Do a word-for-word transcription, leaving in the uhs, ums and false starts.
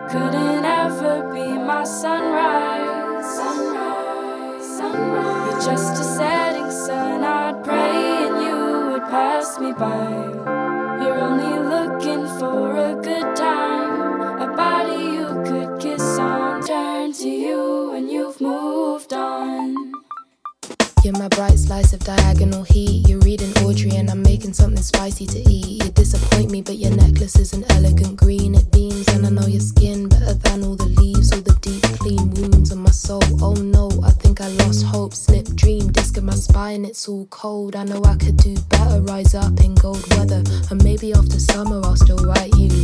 couldn't ever be my sunrise. Sunrise, sunrise. You're just a setting sun. I'd pray and you would pass me by. You're only looking for a good time, a body you could kiss on. Turn to you and you've moved on. You're my bright slice of diagonal heat. You're reading Audrey and I'm making something spicy to eat. You disappoint me but your necklace is an elegant green. It beams and I know your skin better than all the leaves. All the deep clean wounds on my soul. Oh no, I think I lost hope. Slip dream, disc in my spine, it's all cold. I know I could do better, rise up in cold weather. And maybe after summer I'll still write you